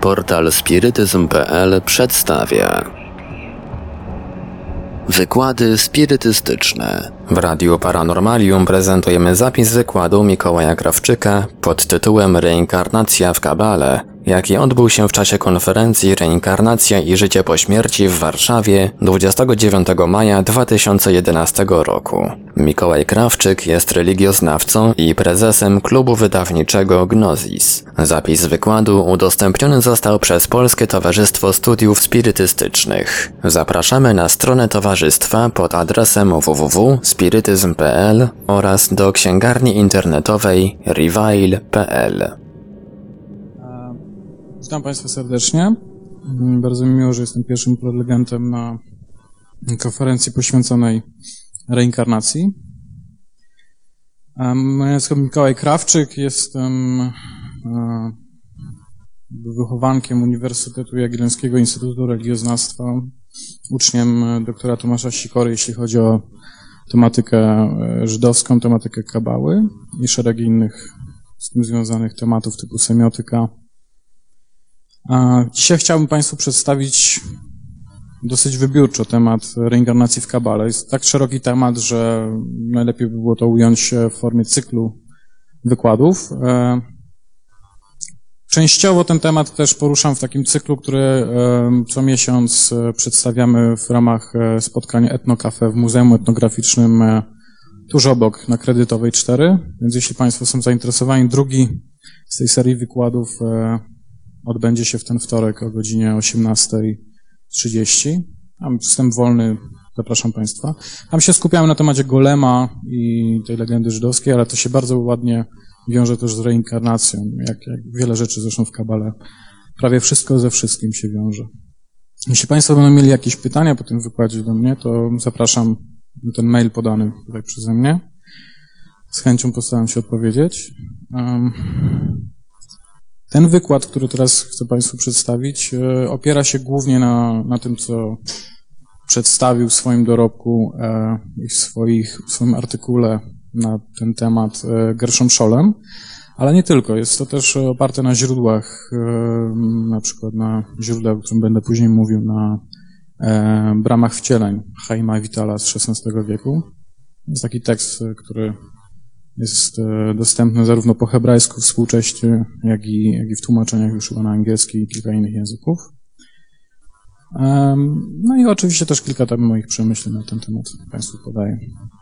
Portal Spirytyzm.pl przedstawia wykłady spirytystyczne. W Radiu Paranormalium prezentujemy zapis wykładu Mikołaja Krawczyka pod tytułem Reinkarnacja w Kabale, jaki odbył się w czasie konferencji Reinkarnacja i życie po śmierci w Warszawie 29 maja 2011 roku. Mikołaj Krawczyk jest religioznawcą i prezesem klubu wydawniczego Gnosis. Zapis wykładu udostępniony został przez Polskie Towarzystwo Studiów Spirytystycznych. Zapraszamy na stronę towarzystwa pod adresem www.spirytyzm.pl oraz do księgarni internetowej reveil.pl. Witam Państwa serdecznie. Bardzo mi miło, że jestem pierwszym prelegentem na konferencji poświęconej reinkarnacji. Moje nazwisko Mikołaj Krawczyk, jestem wychowankiem Uniwersytetu Jagiellońskiego Instytutu Religioznawstwa, uczniem doktora Tomasza Sikory, jeśli chodzi o tematykę żydowską, tematykę kabały i szereg innych z tym związanych tematów typu semiotyka. Dzisiaj chciałbym Państwu przedstawić dosyć wybiórczo temat reinkarnacji w kabale. Jest tak szeroki temat, że najlepiej by było to ująć w formie cyklu wykładów. Częściowo ten temat też poruszam w takim cyklu, który co miesiąc przedstawiamy w ramach spotkań Etnocafe w Muzeum Etnograficznym tuż obok na Kredytowej 4. Więc jeśli Państwo są zainteresowani, drugi z tej serii wykładów odbędzie się w ten wtorek o godzinie 18:30. Mam wstęp wolny, zapraszam Państwa. Tam się skupiamy na temacie golema i tej legendy żydowskiej, ale to się bardzo ładnie wiąże też z reinkarnacją, jak wiele rzeczy zresztą w kabale. Prawie wszystko ze wszystkim się wiąże. Jeśli Państwo będą mieli jakieś pytania po tym wykładzie do mnie, to zapraszam na ten mail podany tutaj przeze mnie. Z chęcią postaram się odpowiedzieć. Ten wykład, który teraz chcę Państwu przedstawić, opiera się głównie na tym, co przedstawił w swoim dorobku i w swoim artykule na ten temat Gershom Scholem, ale nie tylko. Jest to też oparte na źródłach, na przykład na źródłach, o którym będę później mówił, na Bramach wcieleń Chaima Vitala z XVI wieku. Jest taki tekst, który jest dostępny zarówno po hebrajsku współcześnie, jak i w tłumaczeniach już chyba na angielski i kilka innych języków. No i oczywiście też kilka tam moich przemyśleń na ten temat Państwu podaję.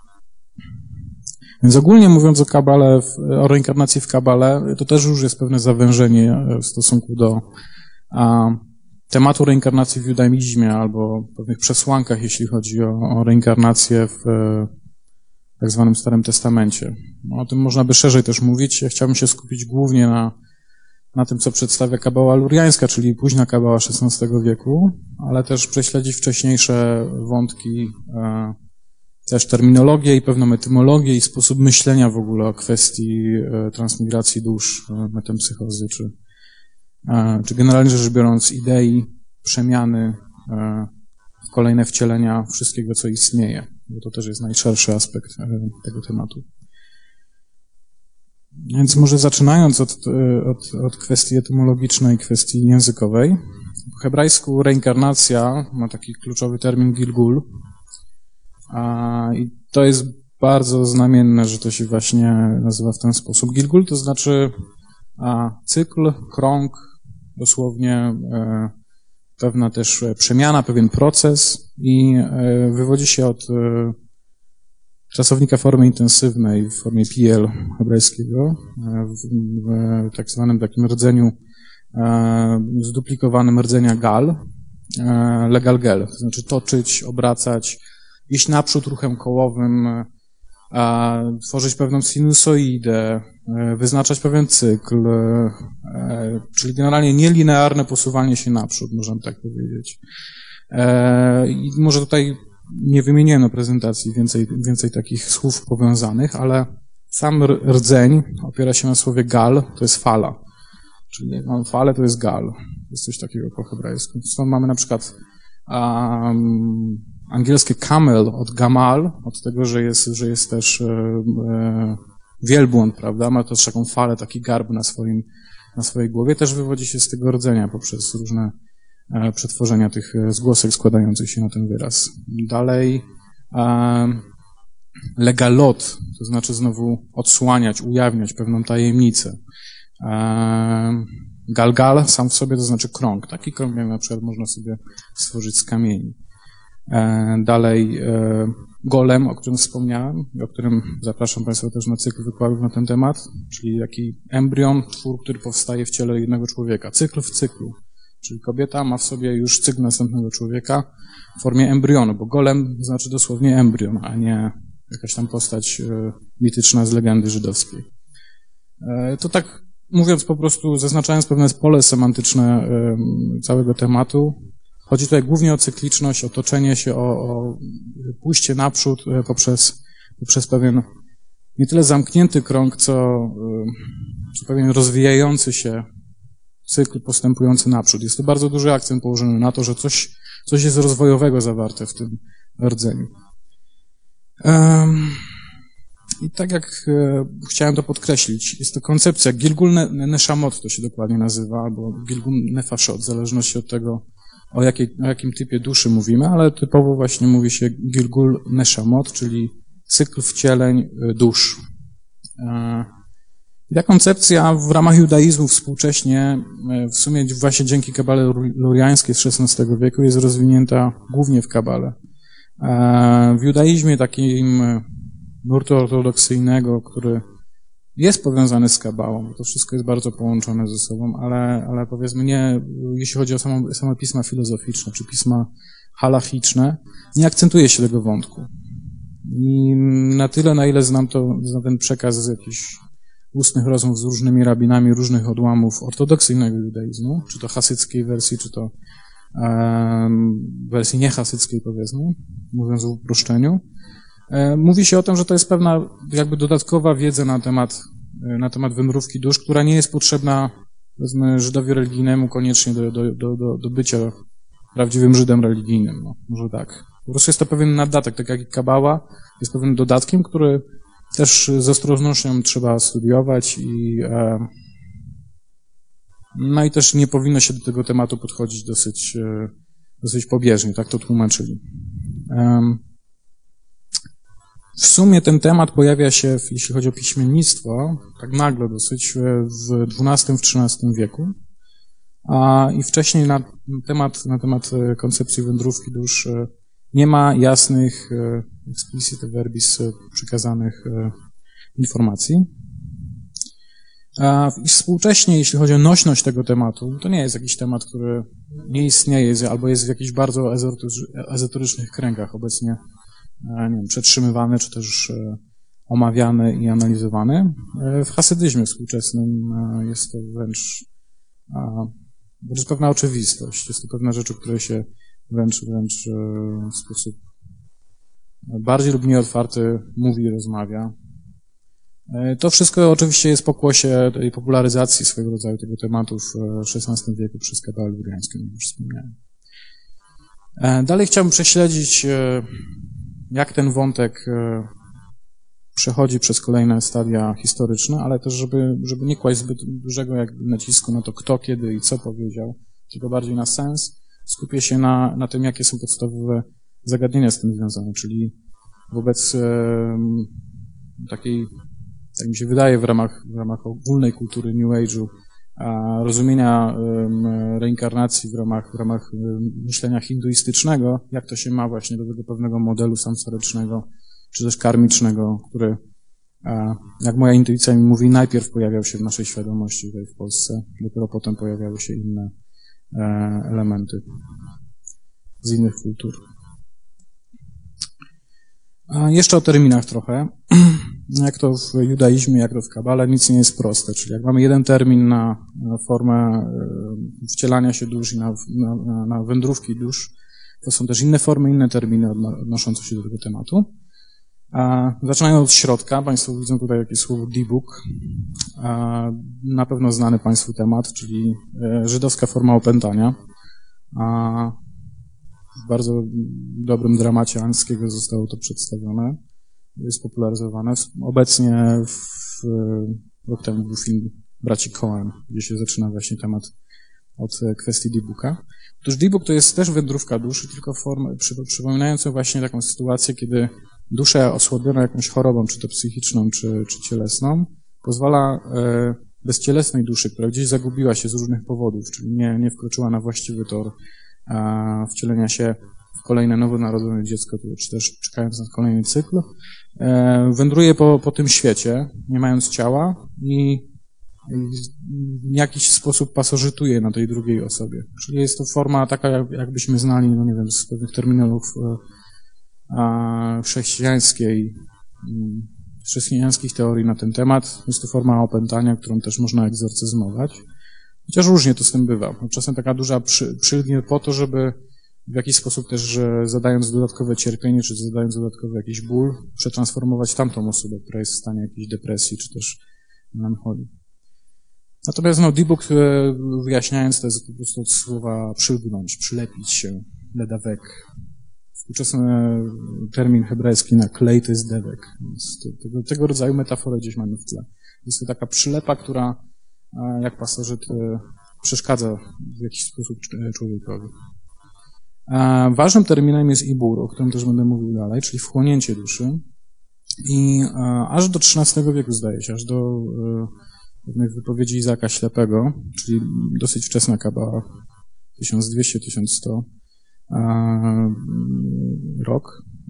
Więc ogólnie mówiąc o kabale, o reinkarnacji w kabale, to też już jest pewne zawężenie w stosunku do tematu reinkarnacji w judaizmie albo pewnych przesłankach, jeśli chodzi o reinkarnację w tak zwanym Starym Testamencie. No, o tym można by szerzej też mówić. Ja chciałbym się skupić głównie na tym, co przedstawia kabała luriańska, czyli późna kabała XVI wieku, ale też prześledzić wcześniejsze wątki, też terminologię i pewną etymologię i sposób myślenia w ogóle o kwestii transmigracji dusz, metempsychozy, czy generalnie rzecz biorąc idei przemiany w kolejne wcielenia wszystkiego, co istnieje, bo to też jest najszerszy aspekt tego tematu. Więc może zaczynając od kwestii etymologicznej, kwestii językowej. Po hebrajsku reinkarnacja ma taki kluczowy termin Gilgul. I to jest bardzo znamienne, że to się właśnie nazywa w ten sposób. Gilgul to znaczy cykl, krąg, dosłownie pewna też przemiana, pewien proces i wywodzi się od czasownika formy intensywnej w formie piel hebrajskiego, w tak zwanym takim rdzeniu, zduplikowanym rdzenia gal, legalgel, to znaczy toczyć, obracać, iść naprzód ruchem kołowym, tworzyć pewną sinusoidę, wyznaczać pewien cykl, czyli generalnie nielinearne posuwanie się naprzód, można tak powiedzieć. I może tutaj nie wymieniłem na prezentacji więcej takich słów powiązanych, ale sam rdzeń opiera się na słowie gal, to jest fala. Czyli jak mam falę, to jest gal. Jest coś takiego po hebrajsku. Stąd mamy na przykład angielskie camel od gamal, od tego, że jest też wielbłąd, prawda? Ma też taką falę, taki garb na swojej głowie, też wywodzi się z tego rdzenia poprzez różne przetworzenia tych zgłosek składających się na ten wyraz. Dalej legalot, to znaczy znowu odsłaniać, ujawniać pewną tajemnicę. Galgal sam w sobie to znaczy krąg. Taki krąg na przykład można sobie stworzyć z kamieni. Dalej golem, o którym wspomniałem, o którym zapraszam Państwa też na cykl wykładów na ten temat, czyli taki embrion, twór, który powstaje w ciele jednego człowieka. Cykl w cyklu. Czyli kobieta ma w sobie już cykl następnego człowieka w formie embrionu, bo golem znaczy dosłownie embrion, a nie jakaś tam postać mityczna z legendy żydowskiej. To tak mówiąc po prostu, zaznaczając pewne pole semantyczne całego tematu, chodzi tutaj głównie o cykliczność, o toczenie się, o pójście naprzód poprzez pewien nie tyle zamknięty krąg, co pewien rozwijający się cykl postępujący naprzód. Jest to bardzo duży akcent położony na to, że coś jest rozwojowego zawarte w tym rdzeniu. I tak jak chciałem to podkreślić, jest to koncepcja Gilgul Neshamot, to się dokładnie nazywa, albo Gilgul Nefashot, w zależności od tego, o jakim typie duszy mówimy, ale typowo właśnie mówi się Gilgul Neshamot, czyli cykl wcieleń dusz. I ta koncepcja w ramach judaizmu współcześnie, w sumie właśnie dzięki kabale luriańskiej z XVI wieku, jest rozwinięta głównie w kabale. W judaizmie takim nurtu ortodoksyjnego, który jest powiązany z kabałą, to wszystko jest bardzo połączone ze sobą, ale powiedzmy nie, jeśli chodzi o same pisma filozoficzne czy pisma halachiczne, nie akcentuje się tego wątku. I na tyle, na ile znam ten przekaz z jakichś ustnych rozmów z różnymi rabinami różnych odłamów ortodoksyjnego judaizmu, czy to hasyckiej wersji, czy to wersji niehasyckiej, powiedzmy, mówiąc w uproszczeniu, mówi się o tym, że to jest pewna jakby dodatkowa wiedza na temat wędrówki dusz, która nie jest potrzebna, powiedzmy, Żydowi religijnemu koniecznie do bycia prawdziwym Żydem religijnym. No, może tak. Po prostu jest to pewien nadatek, tak jak i kabała jest pewnym dodatkiem, który też z ostrożnością trzeba studiować no i też nie powinno się do tego tematu podchodzić dosyć pobieżnie, tak to tłumaczyli. W sumie ten temat pojawia się, jeśli chodzi o piśmiennictwo, tak nagle dosyć w XII-XIII wieku, i wcześniej na temat koncepcji wędrówki dusz nie ma jasnych, explicite verbis przekazanych informacji. I współcześnie, jeśli chodzi o nośność tego tematu, to nie jest jakiś temat, który nie istnieje albo jest w jakichś bardzo ezoterycznych kręgach obecnie, nie wiem, przetrzymywany, czy też omawiany i analizowany. W hasydyzmie współczesnym jest to wręcz pewna oczywistość. Jest to pewna rzecz, o której się wręcz w sposób bardziej lub mniej otwarty mówi i rozmawia. To wszystko oczywiście jest pokłosie tej popularyzacji swego rodzaju tego tematu w XVI wieku przez kabalę luriańską, jak już wspomniałem. Dalej chciałbym prześledzić, jak ten wątek przechodzi przez kolejne stadia historyczne, ale też, żeby nie kłaść zbyt dużego nacisku na to, kto, kiedy i co powiedział, tylko bardziej na sens, skupię się na tym, jakie są podstawowe zagadnienia z tym związane, czyli wobec takiej, tak mi się wydaje, w ramach ogólnej kultury New Age'u, rozumienia reinkarnacji w ramach myślenia hinduistycznego, jak to się ma właśnie do tego pewnego modelu samsarycznego, czy też karmicznego, który, jak moja intuicja mi mówi, najpierw pojawiał się w naszej świadomości tutaj w Polsce, dopiero potem pojawiały się inne elementy z innych kultur. Jeszcze o terminach trochę. Jak to w judaizmie, jak to w kabale, nic nie jest proste. Czyli jak mamy jeden termin na formę wcielania się dusz i na wędrówki dusz, to są też inne formy, inne terminy odnoszące się do tego tematu. Zaczynając od środka, Państwo widzą tutaj jakieś słowo dibuk. Na pewno znany Państwu temat, czyli żydowska forma opętania. W bardzo dobrym dramacie Anskiego zostało to przedstawione. Jest popularyzowane. Obecnie rok temu był film braci Coen, gdzie się zaczyna właśnie temat od kwestii Dibooka. Otóż Dibook to jest też wędrówka duszy, tylko przypominająca właśnie taką sytuację, kiedy dusza osłabiona jakąś chorobą, czy to psychiczną, czy cielesną, pozwala bezcielesnej duszy, która gdzieś zagubiła się z różnych powodów, czyli nie wkroczyła na właściwy tor wcielenia się w kolejne nowonarodzone dziecko, czy też czekając na kolejny cykl, wędruje po tym świecie, nie mając ciała i w jakiś sposób pasożytuje na tej drugiej osobie. Czyli jest to forma taka, jakbyśmy znali, no nie wiem, z pewnych terminów chrześcijańskich teorii na ten temat. Jest to forma opętania, którą też można egzorcyzmować. Chociaż różnie to z tym bywa. Czasem taka duża przylgnie po to, żeby w jakiś sposób też, zadając dodatkowe cierpienie, czy zadając dodatkowy jakiś ból, przetransformować tamtą osobę, która jest w stanie jakiejś depresji, czy też melancholii. Natomiast Dibook, wyjaśniając, to jest po prostu od słowa przylgnąć, przylepić się, ledawek. Współczesny termin hebrajski na klej to jest dewek. Więc tego rodzaju metaforę gdzieś mamy w tle. Jest to taka przylepa, która jak pasożyt przeszkadza w jakiś sposób człowiekowi. Ważnym terminem jest ibur, o którym też będę mówił dalej, czyli wchłonięcie duszy. I aż do XIII wieku, zdaje się, aż do pewnych wypowiedzi Izaaka Ślepego, czyli dosyć wczesna kabała, 1200-1100 rok,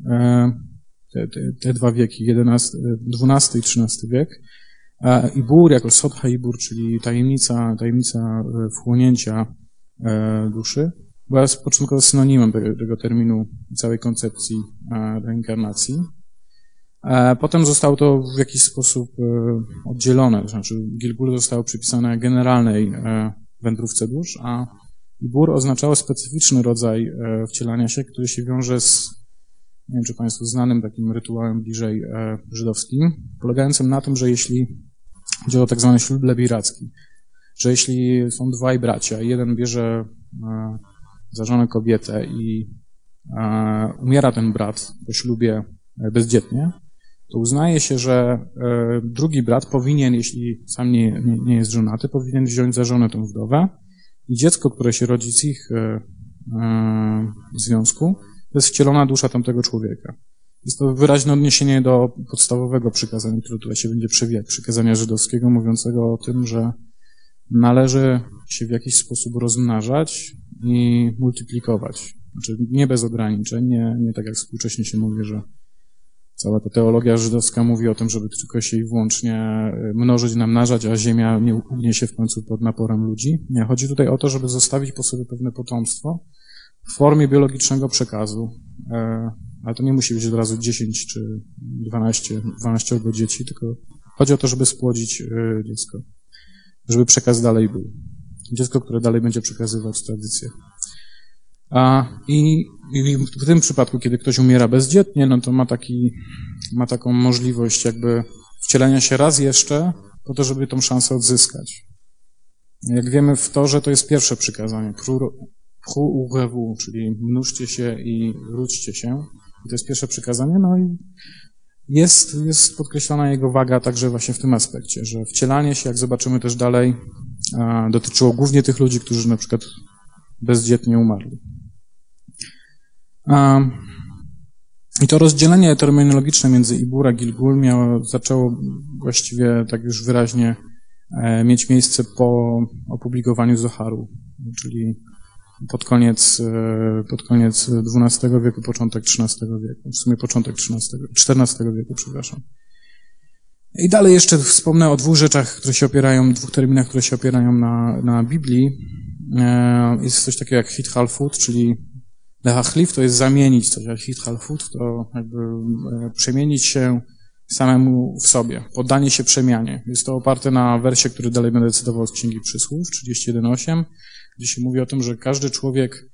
te dwa wieki, XII i XIII wiek. Ibur jako Sotha Ibur, czyli tajemnica wchłonięcia duszy, była początkowo synonimem tego terminu, całej koncepcji reinkarnacji. Potem zostało to w jakiś sposób oddzielone, to znaczy Gilgul zostało przypisane generalnej wędrówce dusz, a Ibur oznaczało specyficzny rodzaj wcielania się, który się wiąże z, nie wiem czy Państwu znanym takim rytuałem bliżej żydowskim, polegającym na tym, że jeśli chodzi o tak zwany ślub lebiracki, że jeśli są dwaj bracia i jeden bierze za żonę kobietę i umiera ten brat po ślubie bezdzietnie, to uznaje się, że drugi brat powinien, jeśli sam nie jest żonaty, powinien wziąć za żonę tą wdowę i dziecko, które się rodzi z ich związku, to jest wcielona dusza tamtego człowieka. Jest to wyraźne odniesienie do podstawowego przykazania, które tutaj się będzie przewijać, przykazania żydowskiego, mówiącego o tym, że należy się w jakiś sposób rozmnażać i multiplikować. Znaczy nie bez ograniczeń, nie tak jak współcześnie się mówi, że cała ta teologia żydowska mówi o tym, żeby tylko się i wyłącznie mnożyć, namnażać, a ziemia nie ugnie się w końcu pod naporem ludzi. Nie, chodzi tutaj o to, żeby zostawić po sobie pewne potomstwo w formie biologicznego przekazu. Ale to nie musi być od razu 10 czy 12 dzieci, tylko chodzi o to, żeby spłodzić dziecko, żeby przekaz dalej był. Dziecko, które dalej będzie przekazywać tradycję. I w tym przypadku, kiedy ktoś umiera bezdzietnie, no to ma taką możliwość jakby wcielenia się raz jeszcze po to, żeby tą szansę odzyskać. Jak wiemy w Torze, to jest pierwsze przykazanie, pchu urewu, czyli mnóżcie się i ródźcie się. I to jest pierwsze przykazanie, no i jest podkreślona jego waga także właśnie w tym aspekcie, że wcielanie się, jak zobaczymy też dalej, dotyczyło głównie tych ludzi, którzy na przykład bezdzietnie umarli. I to rozdzielenie terminologiczne między Ibur a Gilgul zaczęło właściwie tak już wyraźnie mieć miejsce po opublikowaniu Zoharu, czyli pod koniec XII wieku, początek XIII wieku, w sumie początek XIV wieku, przepraszam. I dalej jeszcze wspomnę o dwóch terminach, które się opierają na Biblii. Jest coś takiego jak hit-halfut, czyli lehachlif to jest zamienić coś, a hit-halfut to jakby przemienić się samemu w sobie, poddanie się przemianie. Jest to oparte na wersie, który dalej będę cytował z Księgi Przysłów, 31:8, gdzie się mówi o tym, że każdy człowiek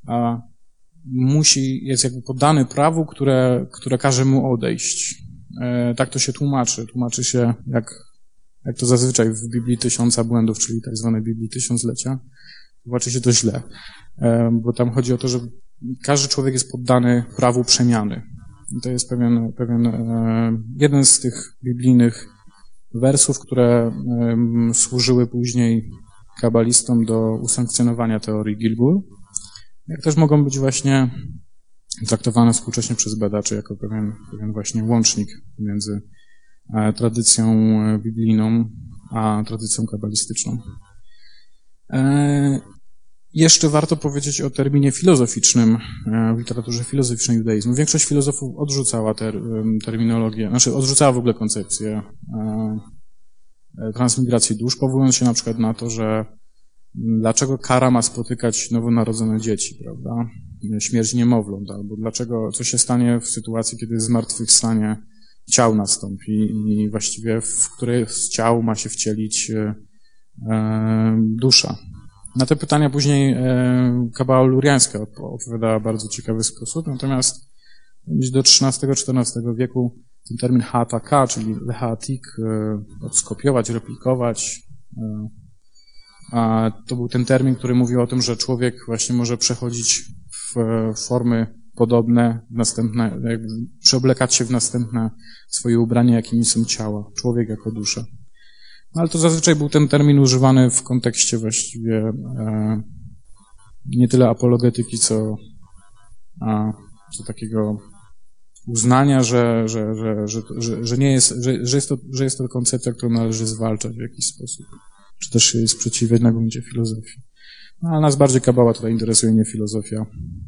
jest jakby poddany prawu, które każe mu odejść. Tak to się tłumaczy. Tłumaczy się, jak to zazwyczaj w Biblii 1000 błędów, czyli tak zwanej Biblii tysiąclecia, tłumaczy się to źle, bo tam chodzi o to, że każdy człowiek jest poddany prawu przemiany. I to jest jeden z tych biblijnych wersów, które służyły później kabalistom do usankcjonowania teorii Gilgul, jak też mogą być właśnie traktowane współcześnie przez badaczy jako pewien właśnie łącznik między tradycją biblijną a tradycją kabalistyczną. Jeszcze warto powiedzieć o terminie filozoficznym w literaturze filozoficznej judaizmu. Większość filozofów odrzucała terminologię, odrzucała w ogóle koncepcję transmigracji dusz, powołując się na przykład na to, że dlaczego kara ma spotykać nowonarodzone dzieci, prawda? Śmierć niemowląt, albo co się stanie w sytuacji, kiedy zmartwychwstanie ciał nastąpi i właściwie w które z ciał ma się wcielić dusza. Na te pytania później Kabała luriańska odpowiadała w bardzo ciekawy sposób, natomiast gdzieś do XIII-XIV wieku ten termin ha'ataka, czyli leha'atik, odskopiować, replikować, to był ten termin, który mówił o tym, że człowiek właśnie może przechodzić w formy podobne, następne, jakby przeoblekać się w następne swoje ubrania, jakimi są ciała, człowiek jako dusza. No, ale to zazwyczaj był ten termin używany w kontekście właściwie nie tyle apologetyki, co takiego uznania, że nie jest, że jest to koncepcja, którą należy zwalczać w jakiś sposób, czy też jej sprzeciwiać na gruncie filozofii. No, ale nas bardziej Kabała tutaj interesuje, nie filozofia.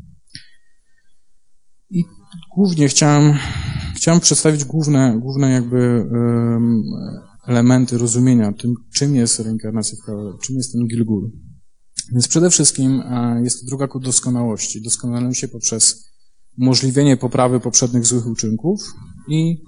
I głównie chciałem przedstawić główne jakby elementy rozumienia tym, czym jest reinkarnacja w Kabale, czym jest ten Gilgul. Więc przede wszystkim jest to droga ku doskonałości. Doskonaleniu się poprzez umożliwienie poprawy poprzednich złych uczynków i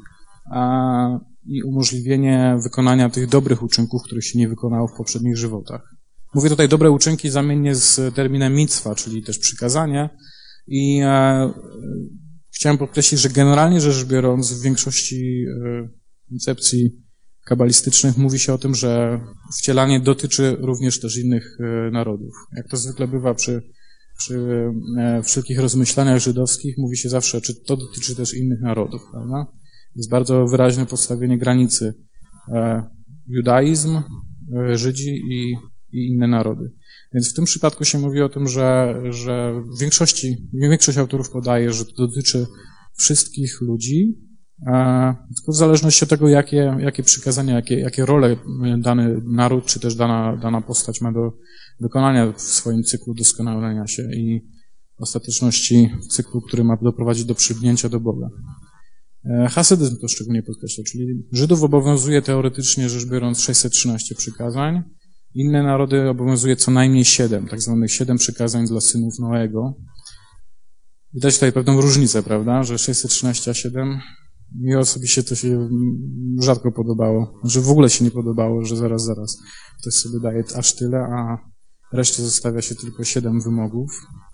umożliwienie wykonania tych dobrych uczynków, których się nie wykonało w poprzednich żywotach. Mówię tutaj dobre uczynki zamiennie z terminem mitzwa, czyli też przykazanie. I chciałem podkreślić, że generalnie rzecz biorąc w większości koncepcji kabalistycznych mówi się o tym, że wcielanie dotyczy również też innych narodów. Jak to zwykle bywa przy wszelkich rozmyślaniach żydowskich, mówi się zawsze, czy to dotyczy też innych narodów, prawda? Jest bardzo wyraźne postawienie granicy judaizm, Żydzi i inne narody. Więc w tym przypadku się mówi o tym, że większość autorów podaje, że to dotyczy wszystkich ludzi, tylko w zależności od tego, jakie przykazania, jakie role dany naród, czy też dana postać ma do wykonania w swoim cyklu doskonalenia się i ostateczności cyklu, który ma doprowadzić do przylgnięcia do Boga. Hasydyzm to szczególnie podkreśla, czyli Żydów obowiązuje teoretycznie rzecz biorąc 613 przykazań, inne narody obowiązuje co najmniej 7, tak zwanych 7 przykazań dla synów Noego. Widać tutaj pewną różnicę, prawda, że 613 a 7, mi osobiście to się rzadko podobało, że w ogóle się nie podobało, że zaraz ktoś sobie daje aż tyle, a reszcie zostawia się tylko 7 wymogów.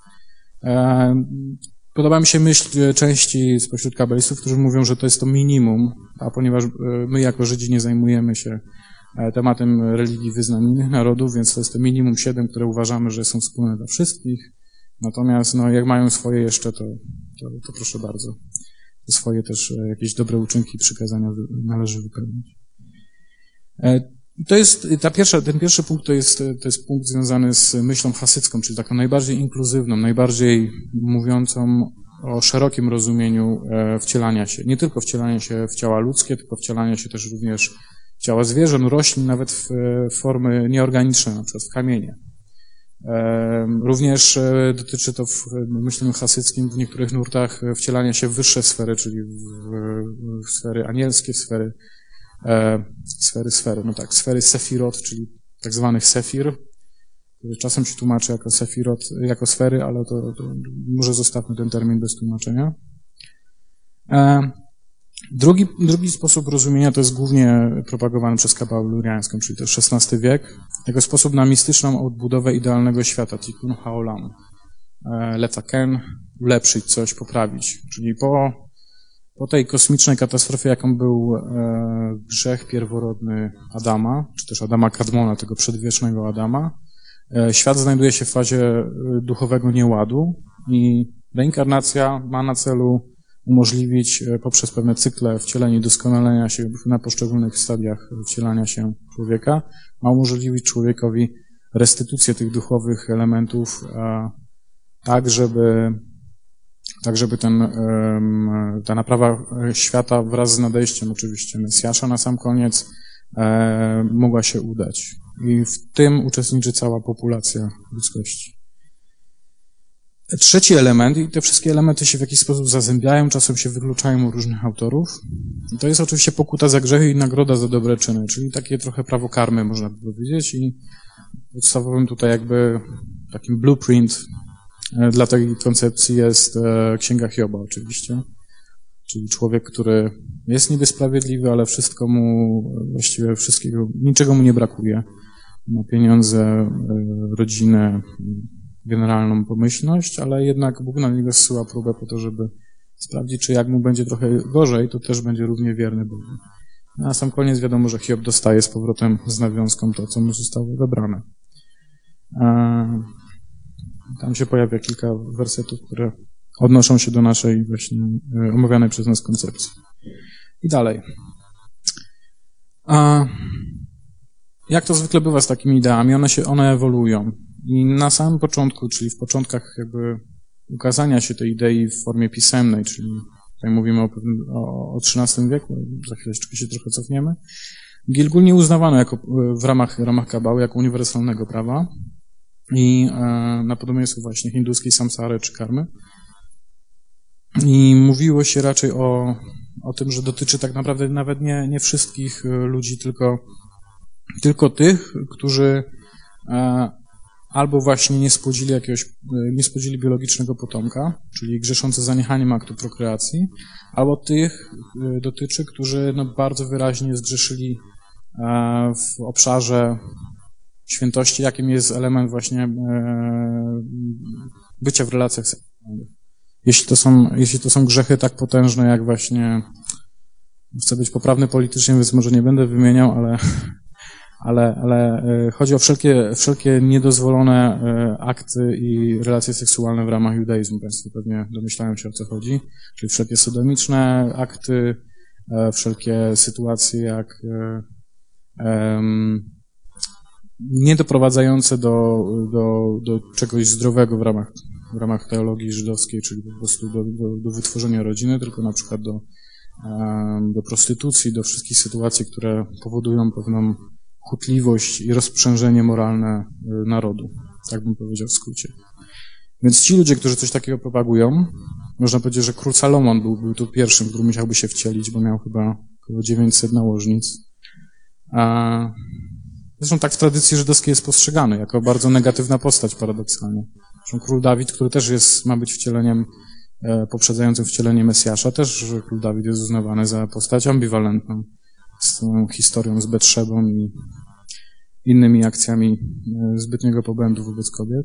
Podoba mi się myśl części spośród kabalistów, którzy mówią, że to jest to minimum, a ponieważ my jako Żydzi nie zajmujemy się tematem religii wyznań innych narodów, więc to jest to minimum 7, które uważamy, że są wspólne dla wszystkich. Natomiast no, jak mają swoje jeszcze, to proszę bardzo. Swoje też jakieś dobre uczynki, przykazania należy wypełnić. To jest ten pierwszy punkt to jest punkt związany z myślą hasycką, czyli taką najbardziej inkluzywną, najbardziej mówiącą o szerokim rozumieniu wcielania się. Nie tylko wcielania się w ciała ludzkie, tylko wcielania się też również w ciała zwierząt, roślin, nawet w formy nieorganiczne, na przykład w kamienie. Również dotyczy to w myśleniu hasyckim w niektórych nurtach wcielania się w wyższe sfery, czyli w sfery anielskie, sfery sefirot, czyli tak zwanych sefir, który czasem się tłumaczy jako sefirot, jako sfery, ale to może zostawmy ten termin bez tłumaczenia. Drugi sposób rozumienia to jest głównie propagowany przez Kabałę luriańską, czyli to XVI wiek, jako sposób na mistyczną odbudowę idealnego świata, tikkun haolam, letaken, ulepszyć coś, poprawić. Czyli po tej kosmicznej katastrofie, jaką był grzech pierworodny Adama, czy też Adama Kadmona, tego przedwiecznego Adama, świat znajduje się w fazie duchowego nieładu i reinkarnacja ma na celu umożliwić poprzez pewne cykle wcielenia i doskonalenia się na poszczególnych stadiach wcielania się człowieka, ma umożliwić człowiekowi restytucję tych duchowych elementów, tak żeby ta naprawa świata wraz z nadejściem oczywiście Mesjasza na sam koniec mogła się udać. I w tym uczestniczy cała populacja ludzkości. Trzeci element, i te wszystkie elementy się w jakiś sposób zazębiają, czasem się wykluczają u różnych autorów, to jest oczywiście pokuta za grzechy i nagroda za dobre czyny, czyli takie trochę prawo karmy, można by powiedzieć, i podstawowym tutaj jakby takim blueprint dla tej koncepcji jest Księga Hioba oczywiście, czyli człowiek, który jest niby sprawiedliwy, ale wszystko mu, właściwie wszystkiego, niczego mu nie brakuje. Ma pieniądze, rodzinę, generalną pomyślność, ale jednak Bóg na niego zsyła próbę po to, żeby sprawdzić, czy jak mu będzie trochę gorzej, to też będzie równie wierny Bogu. Na sam koniec wiadomo, że Hiob dostaje z powrotem z nawiązką to, co mu zostało wybrane. Tam się pojawia kilka wersetów, które odnoszą się do naszej właśnie omawianej przez nas koncepcji. I dalej. Jak to zwykle bywa z takimi ideami? One ewoluują. I na samym początku, czyli w początkach jakby ukazania się tej idei w formie pisemnej, czyli tutaj mówimy o XIII wieku, za chwileczkę się trochę cofniemy, Gilgul nie uznawano jako, w ramach kabały jako uniwersalnego prawa i na podobieństwo właśnie hinduskiej samsary czy karmy. I mówiło się raczej o tym, że dotyczy tak naprawdę nawet nie wszystkich ludzi, tylko tych, którzy albo właśnie nie spłodzili biologicznego potomka, czyli grzeszący zaniechaniem aktu prokreacji, albo tych dotyczy, którzy bardzo wyraźnie zgrzeszyli w obszarze świętości, jakim jest element właśnie bycia w relacjach seksualnych. Jeśli to są grzechy tak potężne, jak właśnie, chcę być poprawny politycznie, więc może nie będę wymieniał, ale chodzi o wszelkie niedozwolone akty i relacje seksualne w ramach judaizmu. Państwo pewnie domyślają się, o co chodzi. Czyli wszelkie sodomiczne akty, wszelkie sytuacje jak nie doprowadzające do czegoś zdrowego w ramach teologii żydowskiej, czyli po prostu do wytworzenia rodziny, tylko na przykład do prostytucji, do wszystkich sytuacji, które powodują pewną chutliwość i rozprzężenie moralne narodu, tak bym powiedział w skrócie. Więc ci ludzie, którzy coś takiego propagują, można powiedzieć, że król Salomon był tu pierwszym, który musiałby się wcielić, bo miał chyba około 900 nałożnic. Zresztą tak w tradycji żydowskiej jest postrzegany jako bardzo negatywna postać paradoksalnie. Zresztą król Dawid, który też ma być wcieleniem, poprzedzającym wcielenie Mesjasza, też król Dawid jest uznawany za postać ambiwalentną, z tą historią z Betszebą i innymi akcjami zbytniego pobędu wobec kobiet.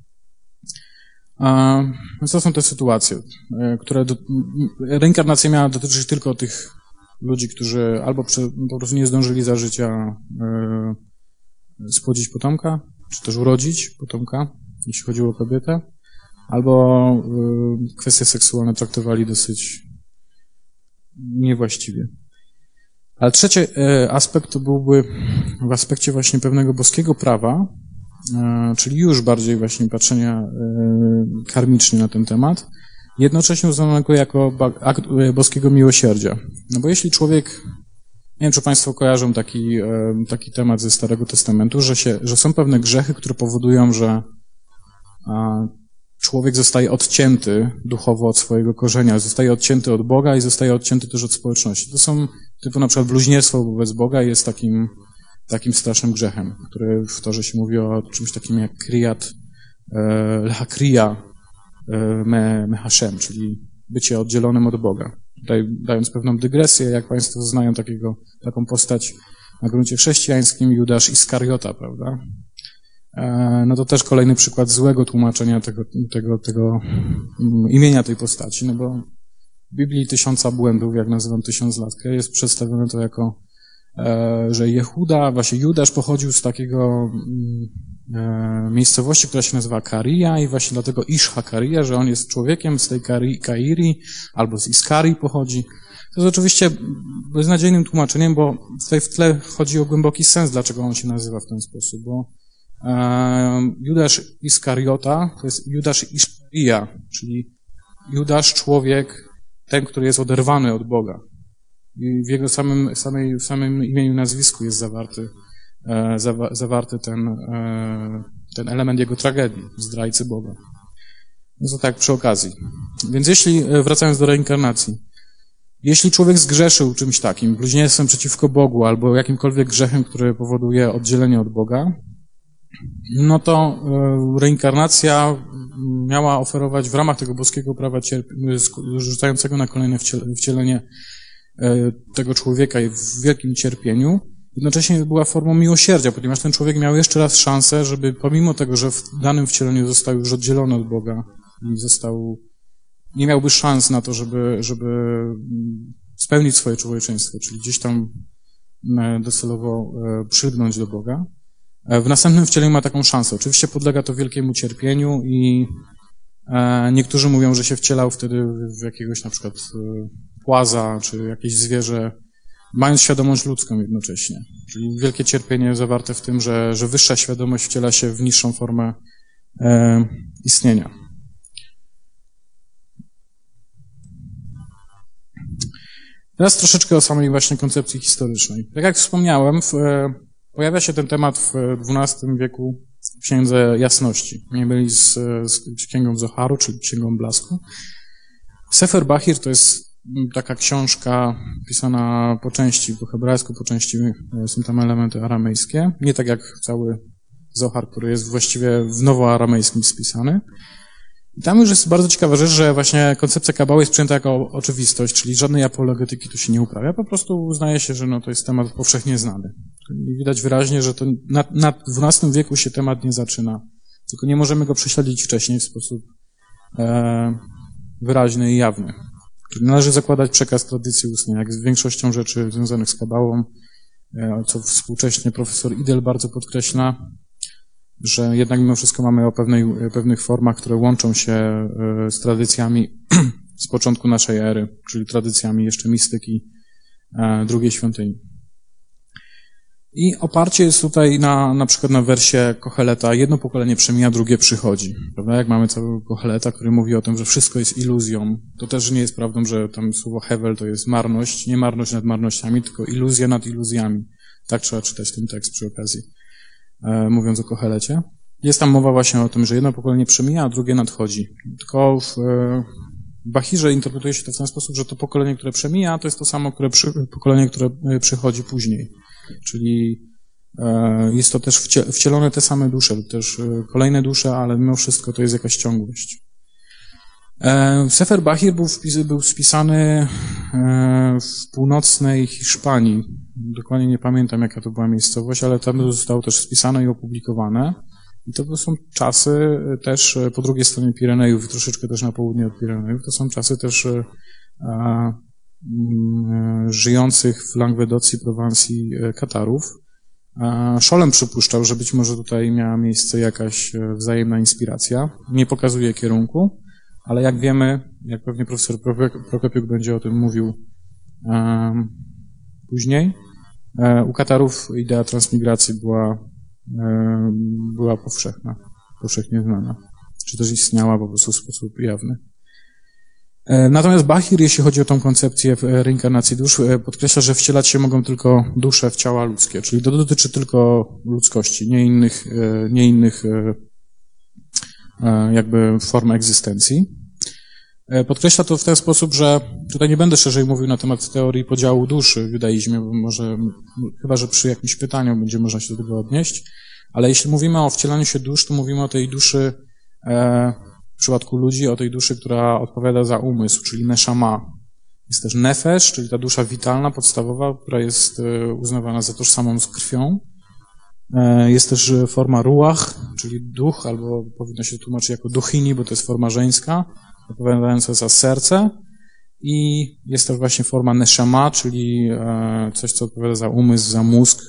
Więc to są te sytuacje, które reinkarnacja miała dotyczyć tylko tych ludzi, którzy albo po prostu nie zdążyli za życia spłodzić potomka, czy też urodzić potomka, jeśli chodziło o kobietę, albo kwestie seksualne traktowali dosyć niewłaściwie. Ale trzeci aspekt to byłby w aspekcie właśnie pewnego boskiego prawa, czyli już bardziej właśnie patrzenia karmicznie na ten temat, jednocześnie uznanego jako akt boskiego miłosierdzia. No bo jeśli człowiek, nie wiem, czy Państwo kojarzą taki temat ze Starego Testamentu, że są pewne grzechy, które powodują, że człowiek zostaje odcięty duchowo od swojego korzenia, zostaje odcięty od Boga i zostaje odcięty też od społeczności. To są typu na przykład bluźnierstwo wobec Boga jest takim strasznym grzechem, który w Torze się mówi o czymś takim jak kriyat, lachakriya me Hashem, czyli bycie oddzielonym od Boga. Tutaj dając pewną dygresję, jak Państwo znają taką postać na gruncie chrześcijańskim, Judasz Iskariota, prawda? No to też kolejny przykład złego tłumaczenia tego imienia tej postaci, no bo w Biblii 1000 błędów, jak nazywam 1000-latkę, jest przedstawione to jako że Jehuda, właśnie Judasz pochodził z takiego miejscowości, która się nazywa Karia i właśnie dlatego Ish Karia, że on jest człowiekiem z tej Kairi albo z Iskarii pochodzi. To jest oczywiście beznadziejnym tłumaczeniem, bo tutaj w tle chodzi o głęboki sens, dlaczego on się nazywa w ten sposób, bo Judasz Iskariota to jest Judasz Iskaria, czyli Judasz, człowiek, ten, który jest oderwany od Boga. I w jego samym imieniu, nazwisku jest zawarty ten element jego tragedii, zdrajcy Boga. No to tak przy okazji. Więc wracając do reinkarnacji, jeśli człowiek zgrzeszył czymś takim, bluźnierstwem przeciwko Bogu albo jakimkolwiek grzechem, który powoduje oddzielenie od Boga, no to reinkarnacja miała oferować w ramach tego boskiego prawa rzucającego na kolejne wcielenie tego człowieka w wielkim cierpieniu, jednocześnie była formą miłosierdzia, ponieważ ten człowiek miał jeszcze raz szansę, żeby pomimo tego, że w danym wcieleniu został już oddzielony od Boga i nie miałby szans na to, żeby spełnić swoje człowieczeństwo, czyli gdzieś tam docelowo przylgnąć do Boga. W następnym wcieleniu ma taką szansę. Oczywiście podlega to wielkiemu cierpieniu i niektórzy mówią, że się wcielał wtedy w jakiegoś na przykład płaza, czy jakieś zwierzę, mając świadomość ludzką jednocześnie. Czyli wielkie cierpienie zawarte w tym, że wyższa świadomość wciela się w niższą formę istnienia. Teraz troszeczkę o samej właśnie koncepcji historycznej. Tak jak wspomniałem, pojawia się ten temat w XII wieku w Księdze Jasności. Nie byli z Księgą Zoharu, czyli Księgą Blasku. Sefer Bahir to jest taka książka pisana po części po hebrajsku, po części są tam elementy aramejskie. Nie tak jak cały Zohar, który jest właściwie w nowoaramejskim spisany. I tam już jest bardzo ciekawa rzecz, że właśnie koncepcja kabały jest przyjęta jako oczywistość, czyli żadnej apologetyki tu się nie uprawia, po prostu uznaje się, że to jest temat powszechnie znany. I widać wyraźnie, że to na XII wieku się temat nie zaczyna, tylko nie możemy go prześledzić wcześniej w sposób wyraźny i jawny. Czyli należy zakładać przekaz tradycji ustnej, jak z większością rzeczy związanych z kabałą, co współcześnie profesor Idel bardzo podkreśla, że jednak mimo wszystko mamy o pewnych formach, które łączą się z tradycjami z początku naszej ery, czyli tradycjami jeszcze mistyki drugiej świątyni. I oparcie jest tutaj na przykład na wersie Koheleta: jedno pokolenie przemija, drugie przychodzi. Prawda? Jak mamy całego Koheleta, który mówi o tym, że wszystko jest iluzją, to też nie jest prawdą, że tam słowo hevel to jest marność, nie marność nad marnościami, tylko iluzja nad iluzjami. Tak trzeba czytać ten tekst przy okazji, mówiąc o Kohelecie. Jest tam mowa właśnie o tym, że jedno pokolenie przemija, a drugie nadchodzi. Tylko w Bahirze interpretuje się to w ten sposób, że to pokolenie, które przemija, to jest to samo pokolenie, które przychodzi później. Czyli jest to też wcielone te same dusze, lub też kolejne dusze, ale mimo wszystko to jest jakaś ciągłość. Sefer Bahir był spisany w północnej Hiszpanii. Dokładnie nie pamiętam, jaka to była miejscowość, ale tam zostało też spisane i opublikowane. I to są czasy też po drugiej stronie Pirenejów, troszeczkę też na południe od Pirenejów. To są czasy też żyjących w Languedocji, Prowansji Katarów. Scholem przypuszczał, że być może tutaj miała miejsce jakaś wzajemna inspiracja. Nie pokazuje kierunku, ale jak wiemy, jak pewnie profesor Prokopiuk będzie o tym mówił później, u Katarów idea transmigracji była powszechnie znana, czy też istniała po prostu w sposób jawny. Natomiast Bahir, jeśli chodzi o tą koncepcję reinkarnacji dusz, podkreśla, że wcielać się mogą tylko dusze w ciała ludzkie, czyli to dotyczy tylko ludzkości, nie innych jakby form egzystencji. Podkreśla to w ten sposób, że tutaj nie będę szerzej mówił na temat teorii podziału duszy w judaizmie, bo chyba że przy jakimś pytaniu będzie można się do tego odnieść, ale jeśli mówimy o wcielaniu się dusz, to mówimy o tej duszy, w przypadku ludzi, o tej duszy, która odpowiada za umysł, czyli neshama. Jest też nefesh, czyli ta dusza witalna, podstawowa, która jest uznawana za tożsamą z krwią. Jest też forma ruach, czyli duch, albo powinno się tłumaczyć jako duchini, bo to jest forma żeńska, odpowiadająca za serce. I jest to właśnie forma neshama, czyli coś, co odpowiada za umysł, za mózg.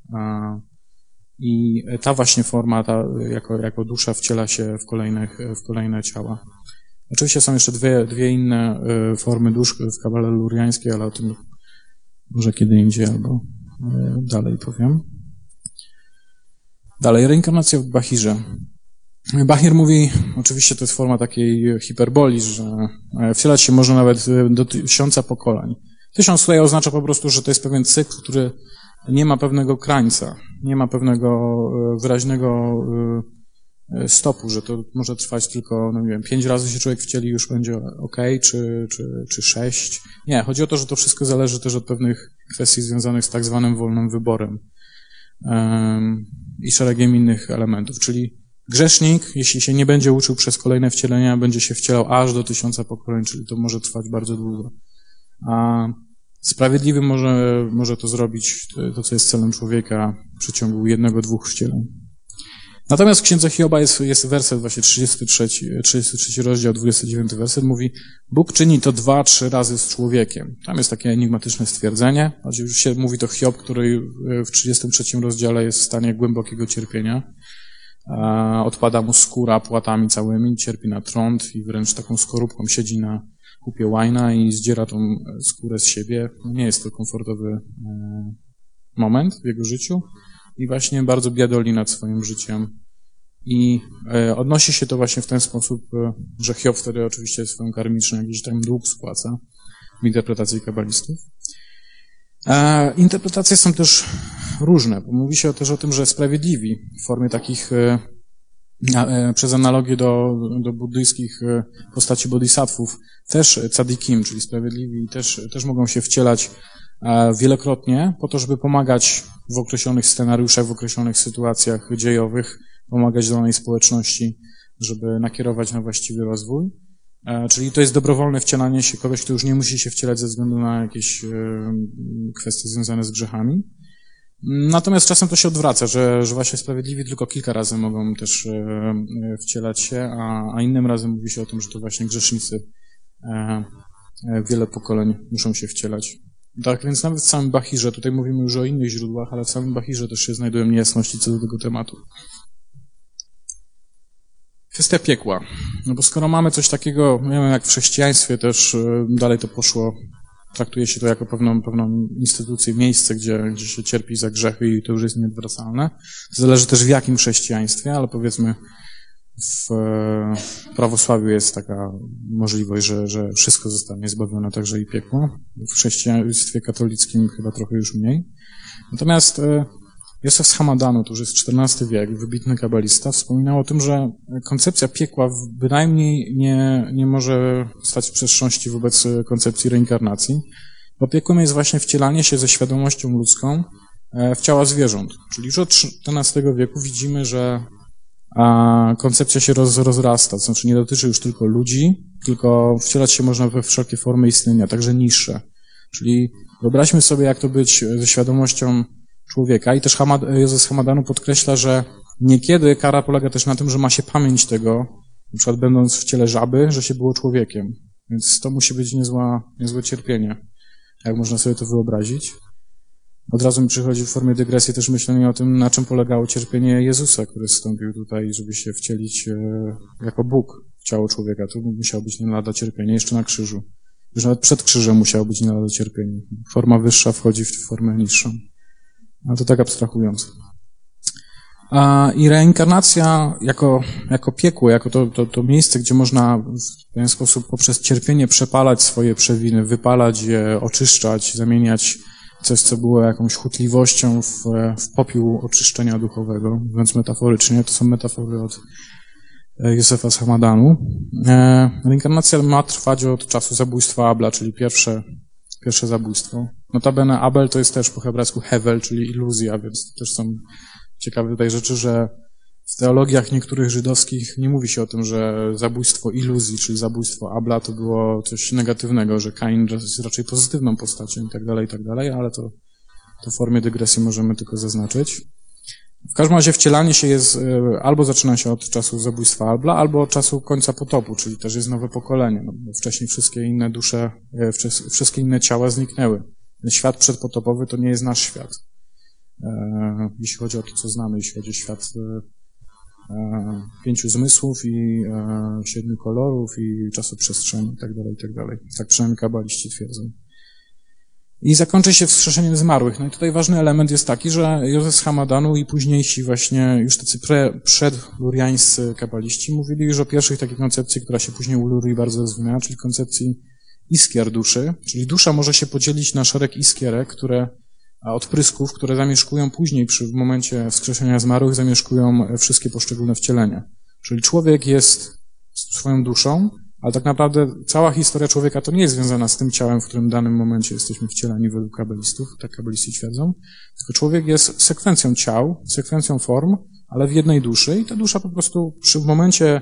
I ta właśnie forma, jako dusza wciela się w kolejne ciała. Oczywiście są jeszcze dwie inne formy dusz w kabale luriańskiej, ale o tym może kiedy indziej albo dalej powiem. Dalej, reinkarnacja w Bahirze. Bahir mówi, oczywiście to jest forma takiej hiperboli, że wcielać się można nawet do 1000 pokoleń. 1000 tutaj oznacza po prostu, że to jest pewien cykl, który nie ma pewnego krańca, nie ma pewnego wyraźnego stopu, że to może trwać tylko, no nie wiem, 5 razy się człowiek wcieli, już będzie ok, czy 6. Nie, chodzi o to, że to wszystko zależy też od pewnych kwestii związanych z tak zwanym wolnym wyborem i szeregiem innych elementów, czyli grzesznik, jeśli się nie będzie uczył przez kolejne wcielenia, będzie się wcielał aż do 1000 pokoleń, czyli to może trwać bardzo długo. A sprawiedliwy może to zrobić, to co jest celem człowieka, w przeciągu 1-2 wcieleń. Natomiast w Księdze Hioba jest werset właśnie 33 rozdział, 29 werset, mówi: Bóg czyni to 2-3 razy z człowiekiem. Tam jest takie enigmatyczne stwierdzenie. Oczywiście mówi to Hiob, który w 33 rozdziale jest w stanie głębokiego cierpienia. Odpada mu skóra płatami całymi, cierpi na trąd i wręcz taką skorupką siedzi na kupie łajna i zdziera tą skórę z siebie. Nie jest to komfortowy moment w jego życiu i właśnie bardzo biadoli nad swoim życiem. I odnosi się to właśnie w ten sposób, że Hiob wtedy oczywiście swoją karmiczną jakiś tam dług spłaca w interpretacji kabalistów. Interpretacje są też różne, bo mówi się też o tym, że sprawiedliwi w formie takich, przez analogię do buddyjskich postaci bodhisattvów, też tzadikim, czyli sprawiedliwi, też mogą się wcielać wielokrotnie po to, żeby pomagać w określonych scenariuszach, w określonych sytuacjach dziejowych, pomagać danej społeczności, żeby nakierować na właściwy rozwój. Czyli to jest dobrowolne wcielanie się kogoś, kto już nie musi się wcielać ze względu na jakieś kwestie związane z grzechami. Natomiast czasem to się odwraca, że właśnie sprawiedliwi tylko kilka razy mogą też wcielać się, a innym razem mówi się o tym, że to właśnie grzesznicy wiele pokoleń muszą się wcielać. Tak więc nawet w samym Bahirze, tutaj mówimy już o innych źródłach, ale w samym Bahirze też się znajdują niejasności co do tego tematu. Kwestia piekła. No bo skoro mamy coś takiego, nie wiem, jak w chrześcijaństwie też dalej to poszło, traktuje się to jako pewną instytucję, miejsce, gdzie się cierpi za grzechy i to już jest nieodwracalne. To zależy też w jakim chrześcijaństwie, ale powiedzmy w prawosławiu jest taka możliwość, że wszystko zostanie zbawione, także i piekło. W chrześcijaństwie katolickim chyba trochę już mniej. Natomiast Józef z Hamadanu, to już jest XIV wiek, wybitny kabalista, wspominał o tym, że koncepcja piekła bynajmniej nie może stać w sprzeczności wobec koncepcji reinkarnacji, bo piekłem jest właśnie wcielanie się ze świadomością ludzką w ciała zwierząt. Czyli już od XIV wieku widzimy, że koncepcja się rozrasta, to znaczy nie dotyczy już tylko ludzi, tylko wcielać się można we wszelkie formy istnienia, także niższe. Czyli wyobraźmy sobie, jak to być ze świadomością człowieka i też Józef z Hamadanu podkreśla, że niekiedy kara polega też na tym, że ma się pamięć tego, na przykład będąc w ciele żaby, że się było człowiekiem. Więc to musi być niezłe cierpienie, jak można sobie to wyobrazić. Od razu mi przychodzi w formie dygresji też myślenie o tym, na czym polegało cierpienie Jezusa, który zstąpił tutaj, żeby się wcielić jako Bóg w ciało człowieka. To musiało być nie lada cierpienie, jeszcze na krzyżu. Już nawet przed krzyżem musiało być nie lada cierpienie. Forma wyższa wchodzi w formę niższą. A to tak abstrahując. I reinkarnacja jako piekło, jako to miejsce, gdzie można w pewien sposób poprzez cierpienie przepalać swoje przewiny, wypalać je, oczyszczać, zamieniać coś, co było jakąś chutliwością w popiół oczyszczenia duchowego, mówiąc metaforycznie. To są metafory od Józefa z Hamadanu. Reinkarnacja ma trwać od czasu zabójstwa Abla, czyli pierwsze zabójstwo. Notabene Abel to jest też po hebrajsku hevel, czyli iluzja, więc to też są ciekawe tutaj rzeczy, że w teologiach niektórych żydowskich nie mówi się o tym, że zabójstwo iluzji, czyli zabójstwo Abla to było coś negatywnego, że Kain jest raczej pozytywną postacią i tak dalej, ale to w formie dygresji możemy tylko zaznaczyć. W każdym razie wcielanie się jest, albo zaczyna się od czasu zabójstwa Abla, albo od czasu końca potopu, czyli też jest nowe pokolenie, no bo wcześniej wszystkie inne dusze, wszystkie inne ciała zniknęły. Ten świat przedpotopowy to nie jest nasz świat. Jeśli chodzi o to, co znamy, jeśli chodzi o świat 5 zmysłów i 7 kolorów i czasoprzestrzeni i tak dalej, i tak dalej. Tak przynajmniej kabaliści twierdzą. I zakończy się wskrzeszeniem zmarłych. No i tutaj ważny element jest taki, że Józef z Hamadanu i późniejsi właśnie już tacy przedluriańscy kabaliści mówili już o pierwszych takiej koncepcji, która się później u Lurii bardzo rozwinęła, czyli koncepcji iskier duszy. Czyli dusza może się podzielić na szereg iskierek, odprysków, które zamieszkują później, w momencie wskrzeszenia zmarłych, zamieszkują wszystkie poszczególne wcielenia. Czyli człowiek jest swoją duszą, ale tak naprawdę cała historia człowieka to nie jest związana z tym ciałem, w którym w danym momencie jesteśmy wcieleni według kabalistów, tak kabaliści twierdzą, tylko człowiek jest sekwencją ciał, sekwencją form, ale w jednej duszy i ta dusza po prostu w momencie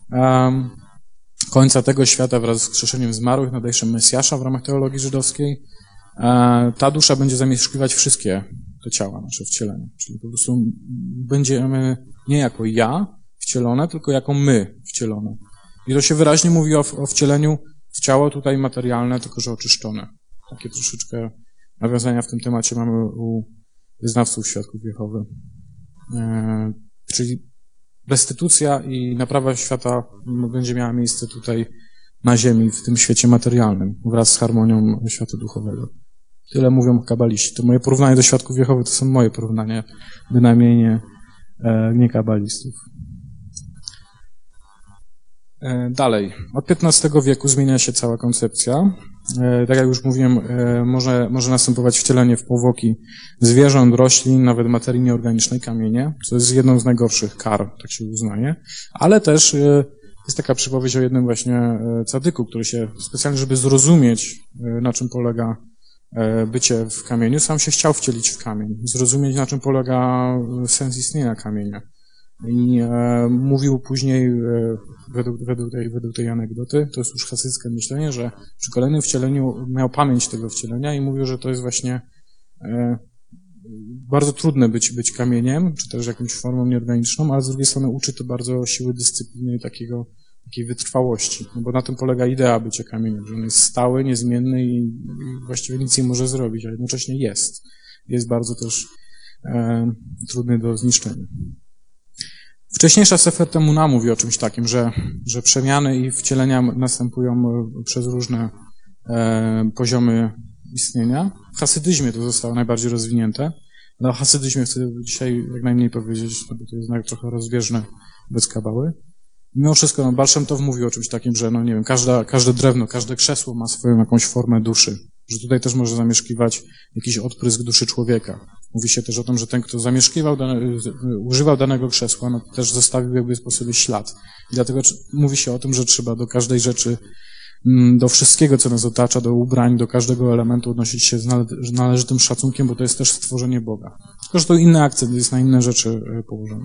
końca tego świata wraz z wskrzeszeniem zmarłych, nadejściem Mesjasza w ramach teologii żydowskiej, ta dusza będzie zamieszkiwać wszystkie te ciała, nasze wcielenia. Czyli po prostu będziemy nie jako ja wcielone, tylko jako my wcielone. I to się wyraźnie mówi o wcieleniu w ciało tutaj materialne, tylko że oczyszczone. Takie troszeczkę nawiązania w tym temacie mamy u wyznawców Świadków Jehowy. Czyli restytucja i naprawa świata będzie miała miejsce tutaj na ziemi, w tym świecie materialnym, wraz z harmonią świata duchowego. Tyle mówią kabaliści. To moje porównanie do Świadków Jehowy to są moje porównania, bynajmniej nie kabalistów. Dalej. Od XV wieku zmienia się cała koncepcja. Tak jak już mówiłem, może następować wcielenie w powłoki zwierząt, roślin, nawet materii nieorganicznej, kamienie, co jest jedną z najgorszych kar, tak się uznaje. Ale też jest taka przypowieść o jednym właśnie cadyku, który się specjalnie, żeby zrozumieć, na czym polega bycie w kamieniu, sam się chciał wcielić w kamień, zrozumieć, na czym polega sens istnienia kamienia. I mówił później, według tej anegdoty, to jest już hasyckie myślenie, że przy kolejnym wcieleniu miał pamięć tego wcielenia i mówił, że to jest właśnie bardzo trudne być kamieniem, czy też jakąś formą nieorganiczną, ale z drugiej strony uczy to bardzo siły dyscypliny i takiej wytrwałości, no bo na tym polega idea bycia kamieniem, że on jest stały, niezmienny i właściwie nic nie może zrobić, a jednocześnie jest. Jest bardzo też trudny do zniszczenia. Wcześniejsza Sefer Temuna mówi o czymś takim, że przemiany i wcielenia następują przez różne poziomy istnienia. W hasydyzmie to zostało najbardziej rozwinięte. No, o hasydyzmie chcę dzisiaj jak najmniej powiedzieć, bo to jest trochę rozbieżne wobec kabały. Mimo wszystko, Baal Shem Tov mówi o czymś takim, że no nie wiem, każde drewno, każde krzesło ma swoją jakąś formę duszy. Że tutaj też może zamieszkiwać jakiś odprysk duszy człowieka. Mówi się też o tym, że ten, kto używał danego krzesła, no też zostawił jakby po sobie ślad. I dlatego mówi się o tym, że trzeba do każdej rzeczy, do wszystkiego, co nas otacza, do ubrań, do każdego elementu odnosić się z należytym szacunkiem, bo to jest też stworzenie Boga. Tylko, że to inny akcent jest na inne rzeczy położony.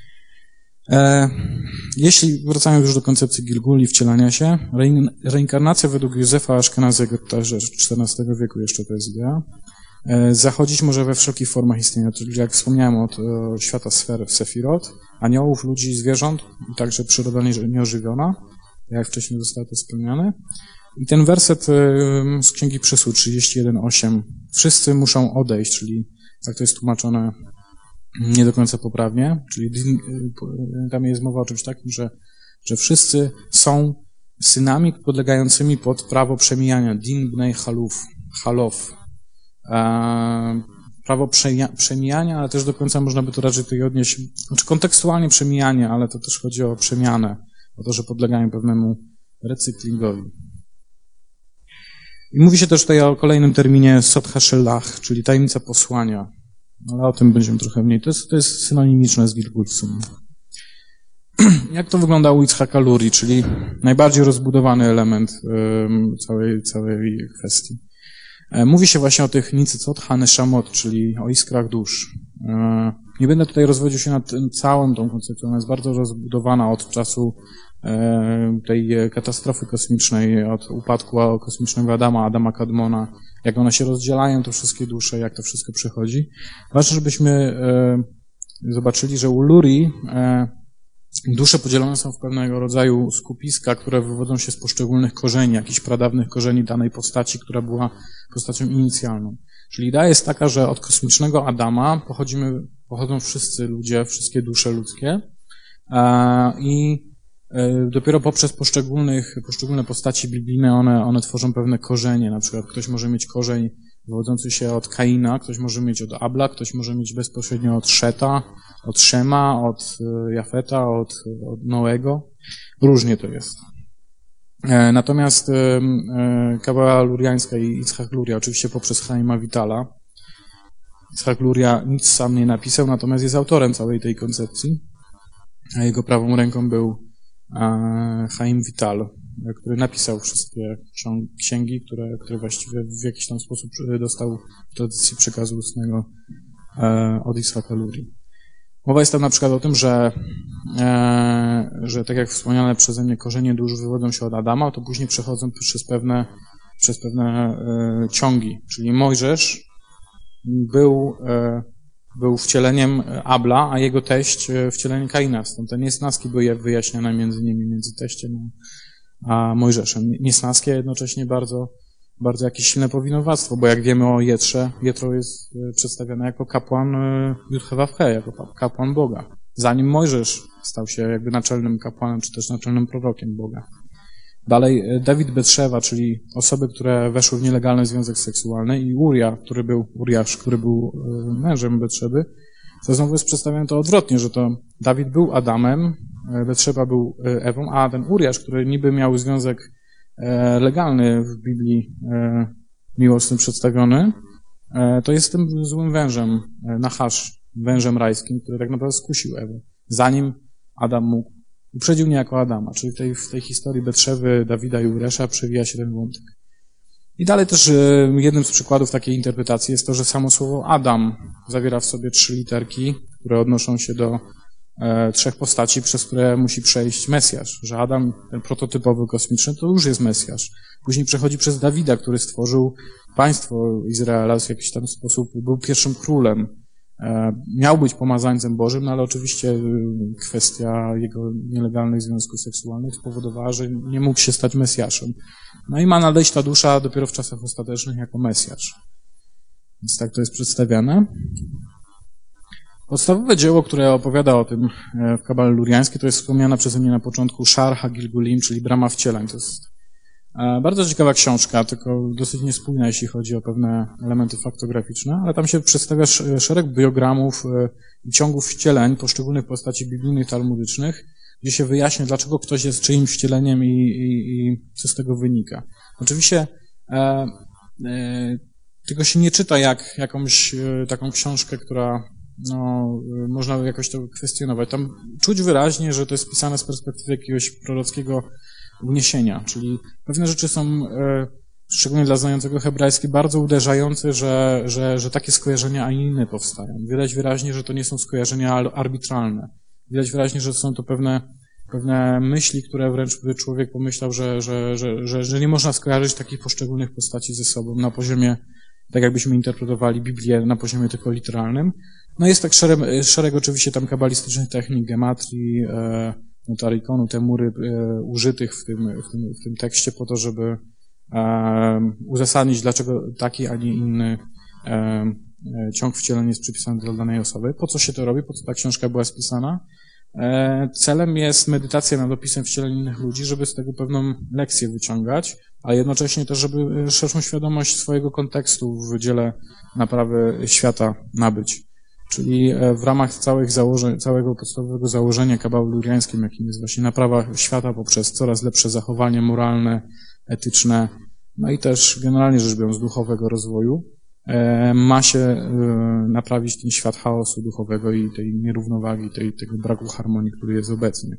Jeśli wracamy już do koncepcji Gilguli, wcielania się, reinkarnacja według Józefa Aszkenaziego, też XIV wieku jeszcze to jest idea, zachodzić może we wszelkich formach istnienia, czyli jak wspomniałem od świata sfer, sefirot, aniołów, ludzi, zwierząt i także przyroda nieożywiona, jak wcześniej zostało to wspomniane. I ten werset z Księgi Przysłów 31:8, wszyscy muszą odejść, czyli tak to jest tłumaczone nie do końca poprawnie, czyli tam jest mowa o czymś takim, że wszyscy są synami podlegającymi pod prawo przemijania, din bnei halof, prawo przemijania, ale też do końca można by to raczej tutaj odnieść, znaczy kontekstualnie przemijanie, ale to też chodzi o przemianę, o to, że podlegają pewnemu recyklingowi. I mówi się też tutaj o kolejnym terminie Sod HaShelach, czyli tajemnica posłania. Ale o tym będziemy trochę mniej. To jest synonimiczne z Gilgulcem. Jak to wygląda u Yitzhaka Lurii, czyli najbardziej rozbudowany element całej kwestii. Mówi się właśnie o tych nicycot haneshamot, czyli o iskrach dusz. Nie będę tutaj rozwodził się nad całą tą koncepcją, ona jest bardzo rozbudowana od czasu tej katastrofy kosmicznej, od upadku kosmicznego Adama Kadmona, jak one się rozdzielają, te wszystkie dusze, jak to wszystko przechodzi. Ważne, żebyśmy zobaczyli, że u Lurii dusze podzielone są w pewnego rodzaju skupiska, które wywodzą się z poszczególnych korzeni, jakichś pradawnych korzeni danej postaci, która była postacią inicjalną. Czyli idea jest taka, że od kosmicznego Adama pochodzą wszyscy ludzie, wszystkie dusze ludzkie i dopiero poprzez poszczególne postaci biblijne one tworzą pewne korzenie. Na przykład ktoś może mieć korzeń wywodzący się od Kaina, ktoś może mieć od Abla, ktoś może mieć bezpośrednio od Szeta, od Szema, od Jafeta, od Noego. Różnie to jest. Natomiast Kabala luriańska i Yitzhak Luria, oczywiście poprzez Chaima Vitala. Yitzhak Luria nic sam nie napisał, natomiast jest autorem całej tej koncepcji, a jego prawą ręką był Chaim Vital, który napisał wszystkie księgi, które właściwie w jakiś tam sposób dostał w tradycji przekazu ustnego od Yitzhaka Lurii. Mowa jest tam na przykład o tym, że tak jak wspomniane przeze mnie korzenie dusz wywodzą się od Adama, to później przechodzą przez pewne ciągi. Czyli Mojżesz był wcieleniem Abla, a jego teść wcieleniem Kaina. Stąd te niesnaski były wyjaśnione między nimi, między teściem a Mojżeszem. Niesnaskie, jednocześnie bardzo jakieś silne powinowactwo, bo jak wiemy o Jetrze, Jetro jest przedstawiony jako kapłan Judhewawhe, jako kapłan Boga. Zanim Mojżesz stał się jakby naczelnym kapłanem, czy też naczelnym prorokiem Boga. Dalej Dawid Betrzewa, czyli osoby, które weszły w nielegalny związek seksualny, i Uriasz, który był mężem Betrzeby, to znowu jest przedstawione to odwrotnie, że to Dawid był Adamem, Betrzeba był Ewą, a ten Uriasz, który niby miał związek legalny w Biblii miłosny przedstawiony, to jest tym złym wężem, Nachasz, wężem rajskim, który tak naprawdę skusił Ewę, zanim Adam mógł. Uprzedził niejako Adama, czyli w tej historii Betrzewy, Dawida i Uriasza przewija się ten wątek. I dalej też jednym z przykładów takiej interpretacji jest to, że samo słowo Adam zawiera w sobie 3 literki, które odnoszą się do 3 postaci, przez które musi przejść Mesjasz. Że Adam, ten prototypowy kosmiczny, to już jest Mesjasz. Później przechodzi przez Dawida, który stworzył państwo Izraela w jakiś tam sposób, był pierwszym królem. Miał być pomazańcem Bożym, no ale oczywiście kwestia jego nielegalnych związków seksualnych spowodowała, że nie mógł się stać Mesjaszem. No i ma nadejść ta dusza dopiero w czasach ostatecznych jako Mesjasz. Więc tak to jest przedstawiane. Podstawowe dzieło, które opowiada o tym w Kabale luriańskiej, to jest wspomniana przeze mnie na początku Shar HaGilgulim, czyli Brama Wcieleń. To jest bardzo ciekawa książka, tylko dosyć niespójna, jeśli chodzi o pewne elementy faktograficzne, ale tam się przedstawia szereg biogramów i ciągów wcieleń poszczególnych postaci biblijnych, talmudycznych, gdzie się wyjaśnia, dlaczego ktoś jest czyimś wcieleniem i co z tego wynika. Oczywiście tego się nie czyta jak jakąś taką książkę, która można jakoś to kwestionować. Tam czuć wyraźnie, że to jest pisane z perspektywy jakiegoś prorockiego uniesienia, czyli pewne rzeczy są, szczególnie dla znającego hebrajski, bardzo uderzające, że takie skojarzenia, a inne powstają. Widać wyraźnie, że to nie są skojarzenia arbitralne. Widać wyraźnie, że są to pewne myśli, które wręcz by człowiek pomyślał, że nie można skojarzyć takich poszczególnych postaci ze sobą na poziomie, tak jakbyśmy interpretowali Biblię na poziomie tylko literalnym. No jest tak szereg oczywiście tam kabalistycznych technik, gematrii, notarikonu, temury użytych w tym tekście po to, żeby uzasadnić, dlaczego taki, a nie inny ciąg wcieleń jest przypisany dla danej osoby. Po co się to robi? Po co ta książka była spisana? Celem jest medytacja nad opisem wcieleń innych ludzi, żeby z tego pewną lekcję wyciągać, a jednocześnie też, żeby szerszą świadomość swojego kontekstu w dziele naprawy świata nabyć. Czyli w ramach całego podstawowego założenia kabały luriańskiej, jakim jest właśnie naprawa świata poprzez coraz lepsze zachowanie moralne, etyczne, no i też generalnie rzecz biorąc duchowego rozwoju, ma się naprawić ten świat chaosu duchowego i tej nierównowagi, tego braku harmonii, który jest obecny.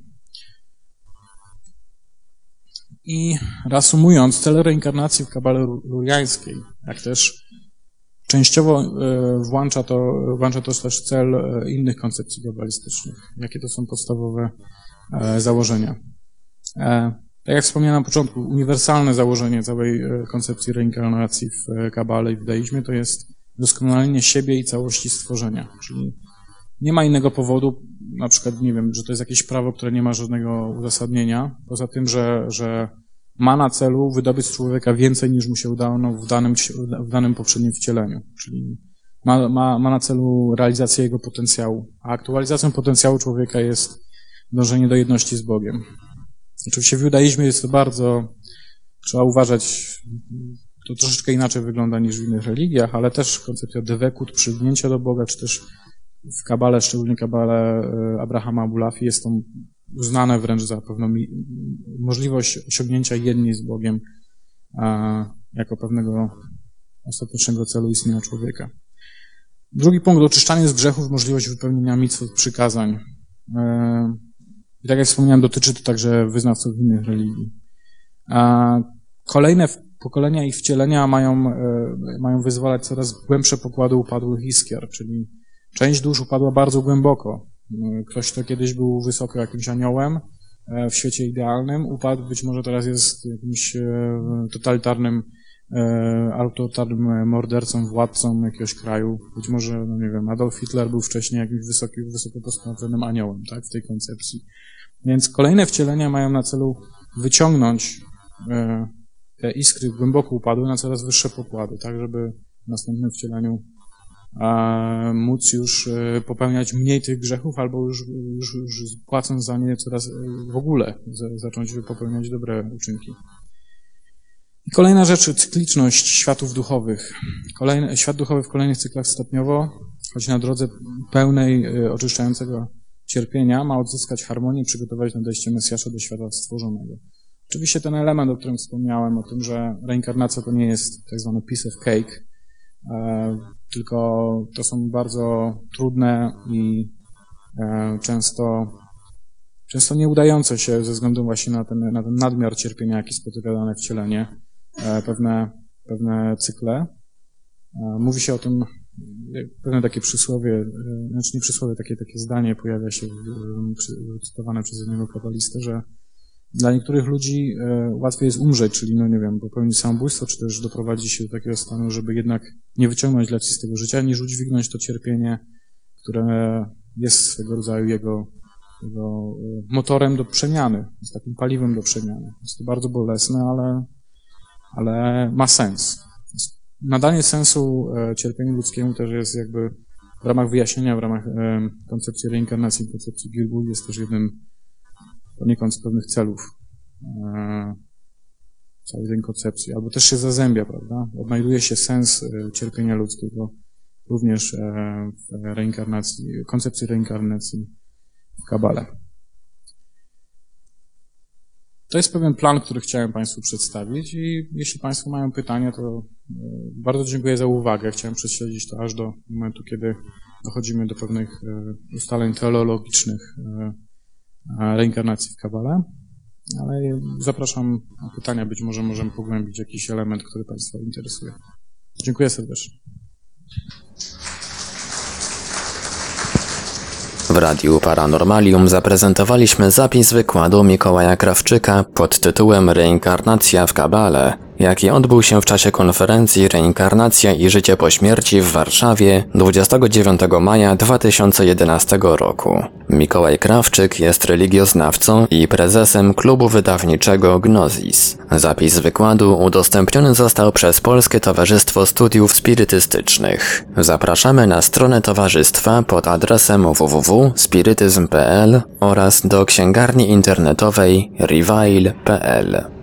I reasumując, cel reinkarnacji w kabale luriańskiej, jak też częściowo włącza to też cel innych koncepcji kabalistycznych. Jakie to są podstawowe założenia? Tak jak wspomniałem na początku, uniwersalne założenie całej koncepcji reinkarnacji w kabale i w judaizmie to jest doskonalenie siebie i całości stworzenia. Czyli Nie ma innego powodu, na przykład, nie wiem, że to jest jakieś prawo, które nie ma żadnego uzasadnienia, poza tym, że ma na celu wydobyć z człowieka więcej niż mu się udało w danym poprzednim wcieleniu, czyli ma na celu realizację jego potencjału, a aktualizacją potencjału człowieka jest dążenie do jedności z Bogiem. Oczywiście w judaizmie jest to bardzo, trzeba uważać, to troszeczkę inaczej wygląda niż w innych religiach, ale też koncepcja dewekut, przylgnięcia do Boga, czy też w Kabale, szczególnie Kabale Abrahama Abulafi, jest to uznane wręcz za pewną możliwość osiągnięcia jedni z Bogiem jako pewnego ostatecznego celu istnienia człowieka. Drugi punkt, oczyszczanie z grzechów, możliwość wypełnienia mitzvot, przykazań. I tak jak wspomniałem, dotyczy to także wyznawców innych religii. Kolejne pokolenia i wcielenia mają wyzwalać coraz głębsze pokłady upadłych iskier, czyli część dusz upadła bardzo głęboko. Ktoś, kto kiedyś był wysoko jakimś aniołem w świecie idealnym, upadł, być może teraz jest jakimś autorytarnym mordercą, władcą jakiegoś kraju. Być może, no nie wiem, Adolf Hitler był wcześniej jakimś wysoko postawionym aniołem, tak, w tej koncepcji. Więc kolejne wcielenia mają na celu wyciągnąć te iskry głęboko upadły na coraz wyższe pokłady, tak, żeby w następnym wcieleniu móc już popełniać mniej tych grzechów, albo już płacąc za nie coraz w ogóle zacząć popełniać dobre uczynki. I kolejna rzecz, cykliczność światów duchowych. Świat duchowy w kolejnych cyklach stopniowo, choć na drodze pełnej oczyszczającego cierpienia, ma odzyskać harmonię i przygotować nadejście Mesjasza do świata stworzonego. Oczywiście ten element, o którym wspomniałem, o tym, że reinkarnacja to nie jest tak zwany piece of cake, tylko to są bardzo trudne i często nieudające się ze względu właśnie na ten nadmiar cierpienia, jaki spotyka dane wcielenie, pewne cykle. Mówi się o tym, pewne takie przysłowie, znaczy nie przysłowie, takie zdanie pojawia się cytowane przez jednego kabalistę, że dla niektórych ludzi łatwiej jest umrzeć, czyli, no nie wiem, popełnić samobójstwo, czy też doprowadzić się do takiego stanu, żeby jednak nie wyciągnąć lekcji z tego życia, niż udźwignąć to cierpienie, które jest swego rodzaju jego motorem do przemiany, jest takim paliwem do przemiany. Jest to bardzo bolesne, ale ma sens. Nadanie sensu cierpieniu ludzkiemu też jest jakby w ramach wyjaśnienia, w ramach koncepcji reinkarnacji, koncepcji Gilgul jest też jednym poniekąd z pewnych celów całej tej koncepcji, albo też się zazębia, prawda? Odnajduje się sens cierpienia ludzkiego również w reinkarnacji, koncepcji reinkarnacji w Kabale. To jest pewien plan, który chciałem Państwu przedstawić i jeśli Państwo mają pytania, to bardzo dziękuję za uwagę. Chciałem prześledzić to aż do momentu, kiedy dochodzimy do pewnych ustaleń teologicznych reinkarnacji w Kabale, ale zapraszam na pytania, być może możemy pogłębić jakiś element, który Państwa interesuje. Dziękuję serdecznie. W Radiu Paranormalium zaprezentowaliśmy zapis wykładu Mikołaja Krawczyka pod tytułem Reinkarnacja w Kabale, jaki odbył się w czasie konferencji Reinkarnacja i życie po śmierci w Warszawie 29 maja 2011 roku. Mikołaj Krawczyk jest religioznawcą i prezesem klubu wydawniczego Gnosis. Zapis wykładu udostępniony został przez Polskie Towarzystwo Studiów Spirytystycznych. Zapraszamy na stronę towarzystwa pod adresem www.spirytyzm.pl oraz do księgarni internetowej reveil.pl.